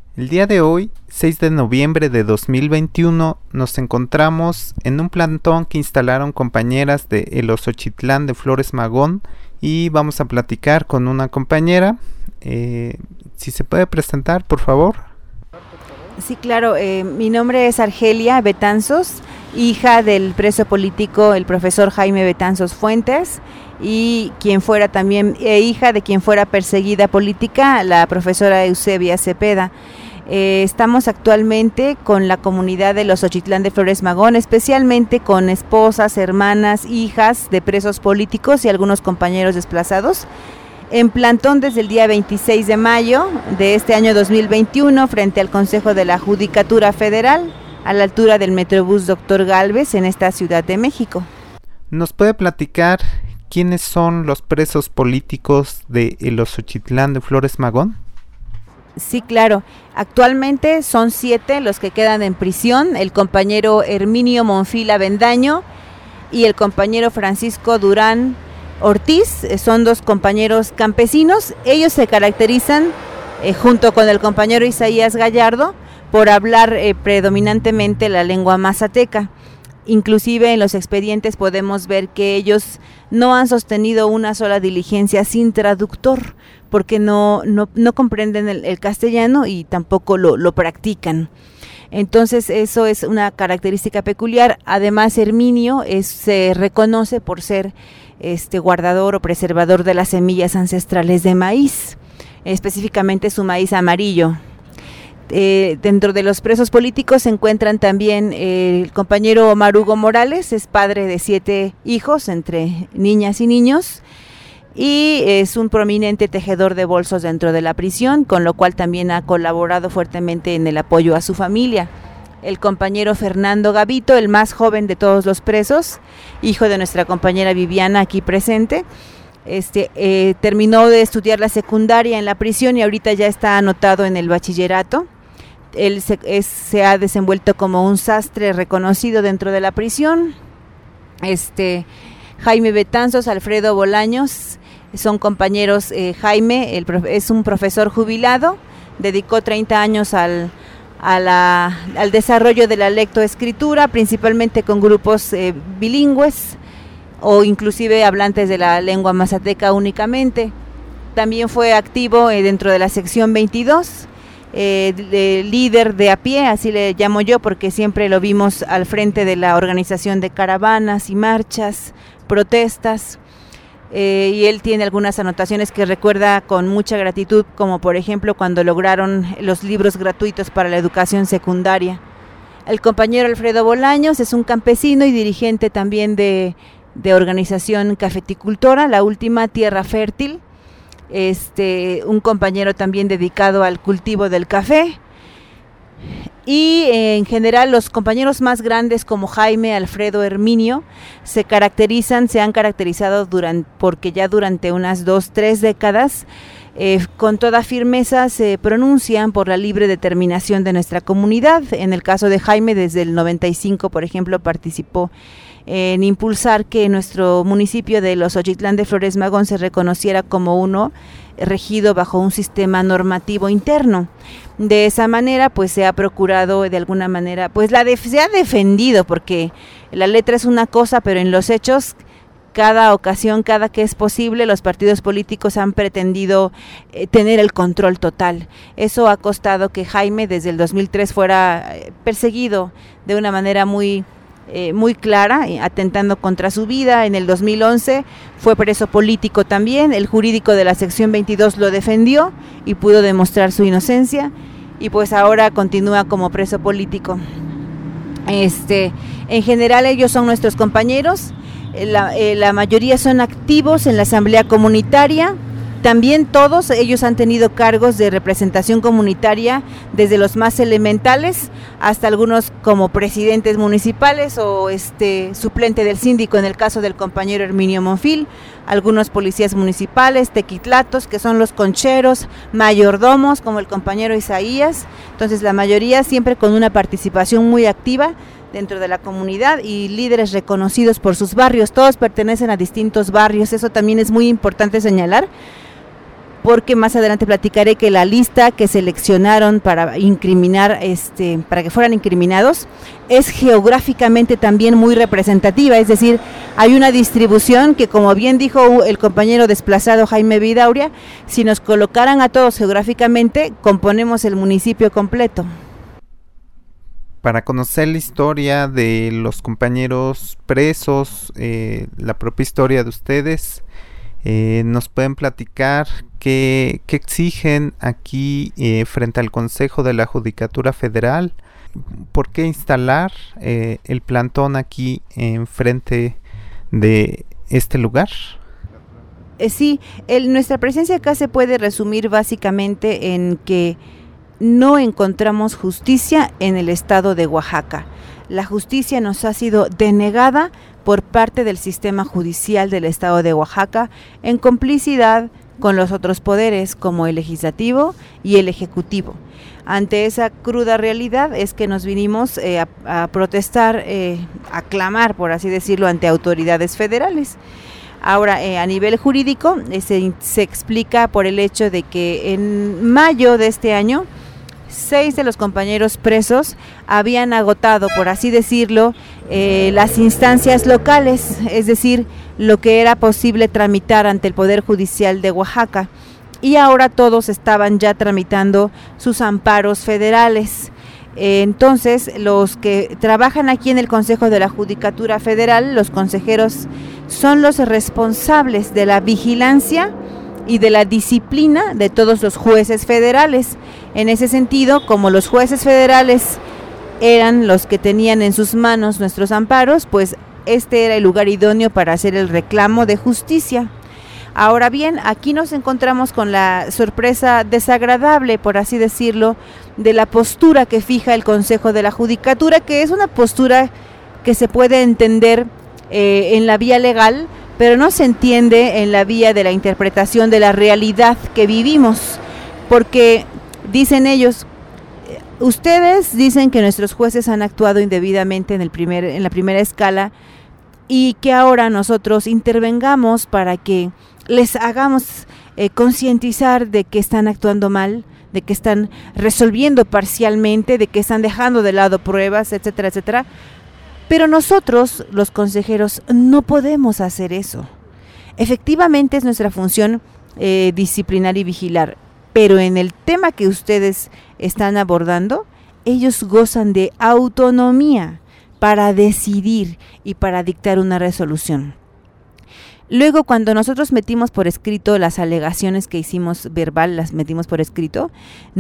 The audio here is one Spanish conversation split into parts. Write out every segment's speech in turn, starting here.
El día de hoy, 6 de noviembre de 2021, nos encontramos en un plantón que instalaron compañeras de El Osochitlán de Flores Magón y vamos a platicar con una compañera. Si se puede presentar, por favor. Sí, claro. Mi nombre es Argelia Betanzos, hija del preso político, el profesor Jaime Betanzos Fuentes, y quien fuera también hija de quien fuera perseguida política, la profesora Eusebia Cepeda. Estamos actualmente con la comunidad de Los Osochitlán de Flores Magón, especialmente con esposas, hermanas, hijas de presos políticos y algunos compañeros desplazados, en plantón desde el día 26 de mayo de este año 2021 frente al Consejo de la Judicatura Federal, a la altura del Metrobús Dr. Gálvez en esta Ciudad de México. ¿Nos puede platicar quiénes son los presos políticos de El Osochitlán de Flores Magón? Sí, claro. Actualmente son 7 los que quedan en prisión: el compañero Herminio Monfil Avendaño y el compañero Francisco Durán Ortiz. Son 2 compañeros campesinos. Ellos se caracterizan, junto con el compañero Isaías Gallardo, por hablar predominantemente la lengua mazateca. Inclusive en los expedientes podemos ver que ellos no han sostenido una sola diligencia sin traductor, porque no comprenden el castellano y tampoco lo practican. Entonces eso es una característica peculiar. Además, Herminio se reconoce por ser guardador o preservador de las semillas ancestrales de maíz, específicamente su maíz amarillo. Dentro de los presos políticos se encuentran también el compañero Omar Hugo Morales, es padre de 7 hijos entre niñas y niños, y es un prominente tejedor de bolsos dentro de la prisión, con lo cual también ha colaborado fuertemente en el apoyo a su familia. El compañero Fernando Gavito, el más joven de todos los presos, hijo de nuestra compañera Viviana aquí presente, terminó de estudiar la secundaria en la prisión y ahorita ya está anotado en el bachillerato. Él se ha desenvuelto como un sastre reconocido dentro de la prisión. Jaime Betanzos, Alfredo Bolaños son compañeros. Jaime es un profesor jubilado, dedicó 30 años al desarrollo de la lectoescritura, principalmente con grupos bilingües o inclusive hablantes de la lengua mazateca únicamente. También fue activo dentro de la sección 22, líder de a pie, así le llamo yo, porque siempre lo vimos al frente de la organización de caravanas y marchas, protestas, y él tiene algunas anotaciones que recuerda con mucha gratitud, como por ejemplo cuando lograron los libros gratuitos para la educación secundaria. El compañero Alfredo Bolaños es un campesino y dirigente también de organización cafeticultora, la última Tierra Fértil, un compañero también dedicado al cultivo del café. Y en general los compañeros más grandes como Jaime, Alfredo, Herminio se han caracterizado porque ya durante unas 2-3 décadas con toda firmeza se pronuncian por la libre determinación de nuestra comunidad. En el caso de Jaime, desde el 95, por ejemplo, participó en impulsar que nuestro municipio de Los Osochitlán de Flores Magón se reconociera como uno regido bajo un sistema normativo interno. De esa manera, pues se ha procurado de alguna manera, pues se ha defendido, porque la letra es una cosa, pero en los hechos, cada ocasión, cada que es posible, los partidos políticos han pretendido tener el control total. Eso ha costado que Jaime desde el 2003 fuera perseguido de una manera muy clara, atentando contra su vida. En el 2011 fue preso político también. El jurídico de la sección 22 lo defendió y pudo demostrar su inocencia, y pues ahora continúa como preso político. En general ellos son nuestros compañeros. La mayoría son activos en la asamblea comunitaria. También todos ellos han tenido cargos de representación comunitaria, desde los más elementales hasta algunos como presidentes municipales o suplente del síndico en el caso del compañero Herminio Monfil, algunos policías municipales, tequitlatos, que son los concheros, mayordomos como el compañero Isaías. Entonces la mayoría siempre con una participación muy activa dentro de la comunidad y líderes reconocidos por sus barrios. Todos pertenecen a distintos barrios, eso también es muy importante señalar, porque más adelante platicaré que la lista que seleccionaron para incriminar, para que fueran incriminados, es geográficamente también muy representativa, es decir, hay una distribución que, como bien dijo el compañero desplazado Jaime Vidauria, si nos colocaran a todos geográficamente, componemos el municipio completo. Para conocer la historia de los compañeros presos, la propia historia de ustedes, nos pueden platicar qué exigen aquí frente al Consejo de la Judicatura Federal, por qué instalar el plantón aquí enfrente de este lugar. Sí, nuestra presencia acá se puede resumir básicamente en que no encontramos justicia en el estado de Oaxaca. La justicia nos ha sido denegada por parte del sistema judicial del estado de Oaxaca en complicidad con los otros poderes como el legislativo y el ejecutivo. Ante esa cruda realidad es que nos vinimos a protestar, a clamar, por así decirlo, ante autoridades federales. Ahora, a nivel jurídico, se explica por el hecho de que en mayo de este año, 6 de los compañeros presos habían agotado, por así decirlo, las instancias locales, es decir, lo que era posible tramitar ante el Poder Judicial de Oaxaca, y ahora todos estaban ya tramitando sus amparos federales. Entonces, los que trabajan aquí en el Consejo de la Judicatura Federal, los consejeros, son los responsables de la vigilancia y de la disciplina de todos los jueces federales. En ese sentido, como los jueces federales eran los que tenían en sus manos nuestros amparos, pues este era el lugar idóneo para hacer el reclamo de justicia. Ahora bien, aquí nos encontramos con la sorpresa desagradable, por así decirlo, de la postura que fija el Consejo de la Judicatura, que es una postura que se puede entender en la vía legal, pero no se entiende en la vía de la interpretación de la realidad que vivimos, porque dicen ellos, ustedes dicen que nuestros jueces han actuado indebidamente en la primera escala y que ahora nosotros intervengamos para que les hagamos concientizar de que están actuando mal, de que están resolviendo parcialmente, de que están dejando de lado pruebas, etcétera, etcétera. Pero nosotros, los consejeros, no podemos hacer eso. Efectivamente es nuestra función disciplinar y vigilar, pero en el tema que ustedes están abordando, ellos gozan de autonomía para decidir y para dictar una resolución. Luego, cuando nosotros metimos por escrito las alegaciones que hicimos verbal, las metimos por escrito,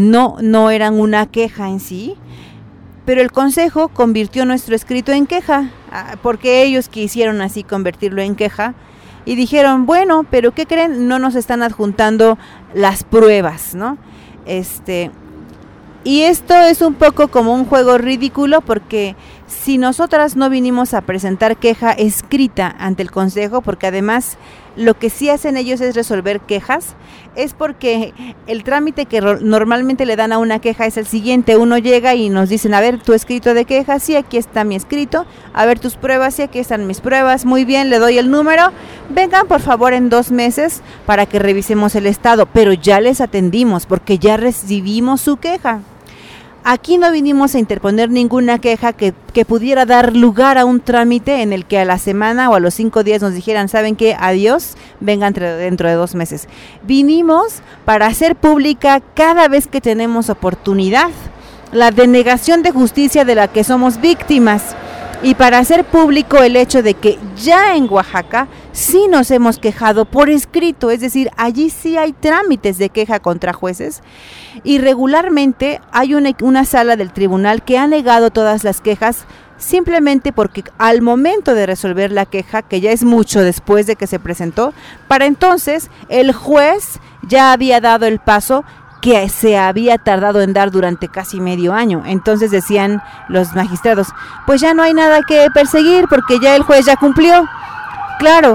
no eran una queja en sí, pero el Consejo convirtió nuestro escrito en queja, porque ellos quisieron así convertirlo en queja, y dijeron, bueno, pero ¿qué creen? No nos están adjuntando las pruebas, ¿no? Y esto es un poco como un juego ridículo, porque si nosotras no vinimos a presentar queja escrita ante el Consejo, porque además lo que sí hacen ellos es resolver quejas, es porque el trámite que normalmente le dan a una queja es el siguiente: uno llega y nos dicen, a ver, tu escrito de queja, sí, aquí está mi escrito, a ver tus pruebas, sí, aquí están mis pruebas, muy bien, le doy el número, vengan por favor en 2 meses para que revisemos el estado, pero ya les atendimos porque ya recibimos su queja. Aquí no vinimos a interponer ninguna queja que pudiera dar lugar a un trámite en el que a la semana o a los 5 días nos dijeran, ¿saben qué? Adiós, vengan dentro de 2 meses. Vinimos para hacer pública cada vez que tenemos oportunidad la denegación de justicia de la que somos víctimas, y para hacer público el hecho de que ya en Oaxaca sí nos hemos quejado por escrito, es decir, allí sí hay trámites de queja contra jueces, y regularmente hay una sala del tribunal que ha negado todas las quejas simplemente porque al momento de resolver la queja, que ya es mucho después de que se presentó, para entonces el juez ya había dado el paso que se había tardado en dar durante casi medio año. Entonces decían los magistrados, pues ya no hay nada que perseguir porque ya el juez ya cumplió. Claro,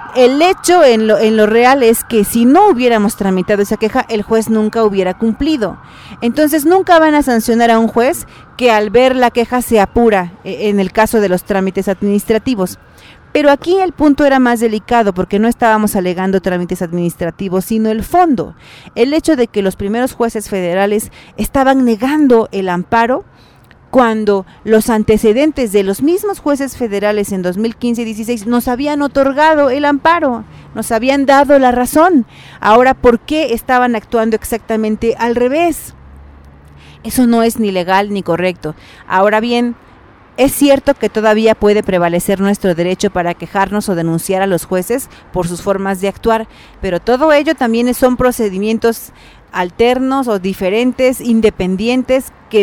El hecho en lo real es que si no hubiéramos tramitado esa queja, el juez nunca hubiera cumplido. Entonces nunca van a sancionar a un juez que al ver la queja se apura en el caso de los trámites administrativos. Pero aquí el punto era más delicado porque no estábamos alegando trámites administrativos, sino el fondo. El hecho de que los primeros jueces federales estaban negando el amparo cuando los antecedentes de los mismos jueces federales en 2015 y 16 nos habían otorgado el amparo, nos habían dado la razón. Ahora, ¿por qué estaban actuando exactamente al revés? Eso no es ni legal ni correcto. Ahora bien, es cierto que todavía puede prevalecer nuestro derecho para quejarnos o denunciar a los jueces por sus formas de actuar, pero todo ello también son procedimientos alternos o diferentes, independientes, que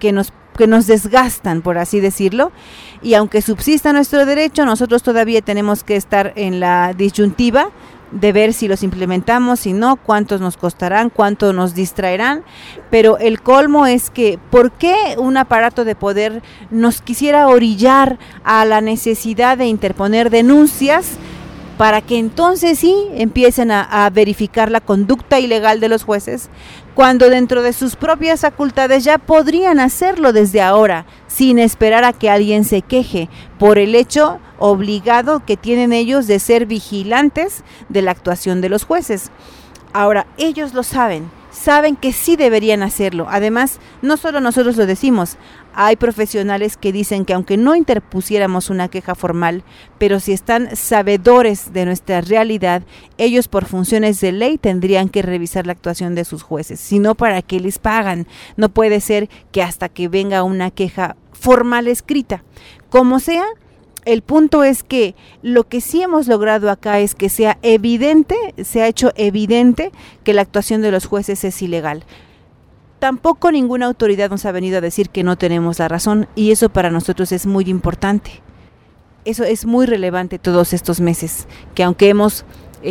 nos desgastan, por así decirlo, y aunque subsista nuestro derecho, nosotros todavía tenemos que estar en la disyuntiva de ver si los implementamos, si no, cuántos nos costarán, cuánto nos distraerán, pero el colmo es que ¿por qué un aparato de poder nos quisiera orillar a la necesidad de interponer denuncias para que entonces sí empiecen a verificar la conducta ilegal de los jueces, cuando dentro de sus propias facultades ya podrían hacerlo desde ahora, sin esperar a que alguien se queje, por el hecho obligado que tienen ellos de ser vigilantes de la actuación de los jueces? Ahora, ellos lo saben que sí deberían hacerlo. Además, no solo nosotros lo decimos, hay profesionales que dicen que aunque no interpusiéramos una queja formal, pero si están sabedores de nuestra realidad, ellos por funciones de ley tendrían que revisar la actuación de sus jueces, si no, ¿para qué les pagan? No puede ser que hasta que venga una queja formal escrita. Como sea, el punto es que lo que sí hemos logrado acá es que sea evidente, se ha hecho evidente que la actuación de los jueces es ilegal. Tampoco ninguna autoridad nos ha venido a decir que no tenemos la razón, y eso para nosotros es muy importante. Eso es muy relevante todos estos meses, que aunque hemos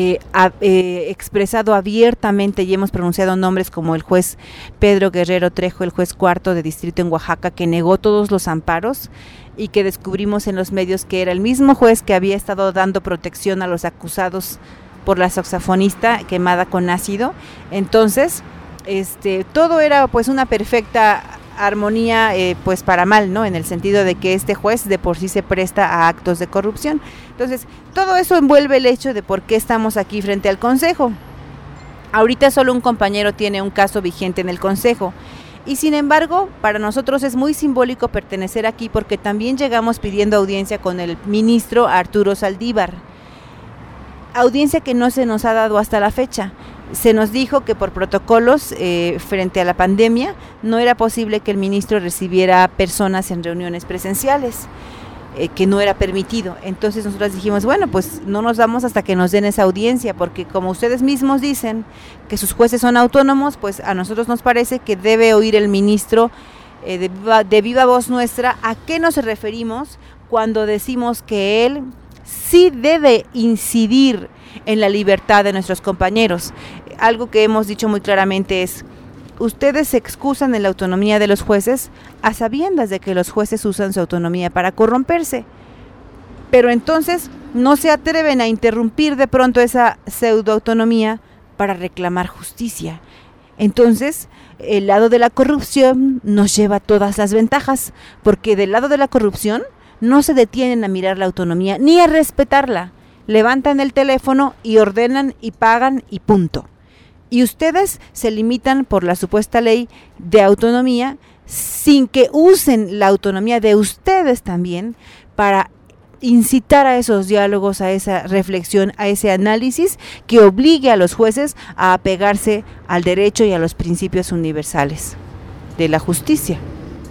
expresado abiertamente y hemos pronunciado nombres como el juez Pedro Guerrero Trejo, el juez cuarto de distrito en Oaxaca, que negó todos los amparos, y que descubrimos en los medios que era el mismo juez que había estado dando protección a los acusados por la saxofonista quemada con ácido. Entonces, todo era pues una perfecta armonía, pues para mal, ¿no? En el sentido de que este juez de por sí se presta a actos de corrupción. Entonces, todo eso envuelve el hecho de por qué estamos aquí frente al Consejo. Ahorita solo un compañero tiene un caso vigente en el Consejo, y sin embargo, para nosotros es muy simbólico pertenecer aquí porque también llegamos pidiendo audiencia con el ministro Arturo Saldívar. Audiencia que no se nos ha dado hasta la fecha. Se nos dijo que por protocolos frente a la pandemia no era posible que el ministro recibiera personas en reuniones presenciales, que no era permitido. Entonces nosotros dijimos, bueno, pues no nos vamos hasta que nos den esa audiencia, porque como ustedes mismos dicen que sus jueces son autónomos, pues a nosotros nos parece que debe oír el ministro de viva voz nuestra a qué nos referimos cuando decimos que él sí debe incidir en la libertad de nuestros compañeros. Algo que hemos dicho muy claramente es: ustedes se excusan en la autonomía de los jueces a sabiendas de que los jueces usan su autonomía para corromperse, pero entonces no se atreven a interrumpir de pronto esa pseudoautonomía para reclamar justicia. Entonces, el lado de la corrupción nos lleva todas las ventajas, porque del lado de la corrupción no se detienen a mirar la autonomía ni a respetarla. Levantan el teléfono y ordenan y pagan y punto. Y ustedes se limitan por la supuesta ley de autonomía sin que usen la autonomía de ustedes también para incitar a esos diálogos, a esa reflexión, a ese análisis que obligue a los jueces a apegarse al derecho y a los principios universales de la justicia.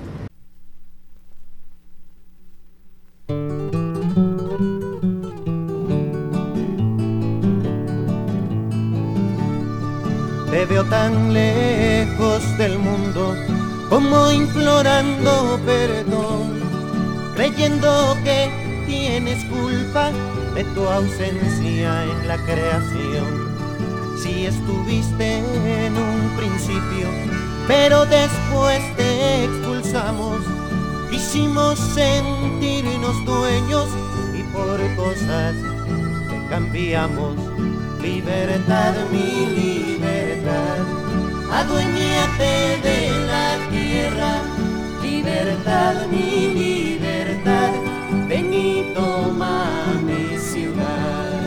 Te veo tan lejos del mundo, como implorando perdón, creyendo que tienes culpa de tu ausencia en la creación. Si estuviste en un principio, pero después te expulsamos, quisimos sentirnos dueños y por cosas de cambiamos. Libertad, mi libertad, adueñate de la tierra. Libertad, mi libertad, ven y toma mi ciudad.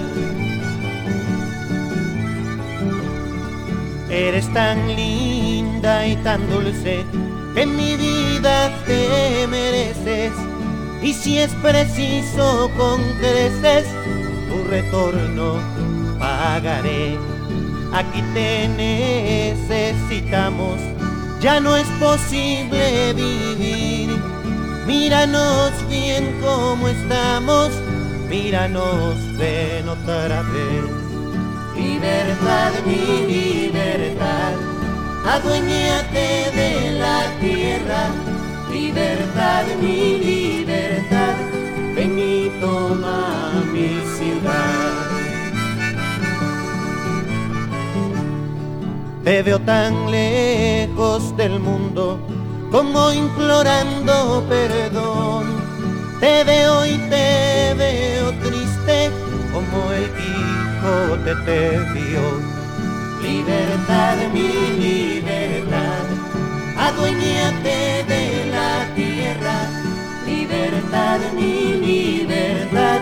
Eres tan linda y tan dulce que en mi vida te mereces, y si es preciso con creces tu retorno pagaré. Aquí te necesitamos, ya no es posible vivir. Míranos bien como estamos, míranos ven otra vez. Libertad, mi libertad, adueñate de la tierra. Libertad, mi libertad, ven y toma mi ciudad. Te veo tan lejos del mundo, como implorando perdón. Te veo y te veo triste, como el Quijote te vio. Libertad, mi libertad, adueñate de la tierra. Libertad, mi libertad,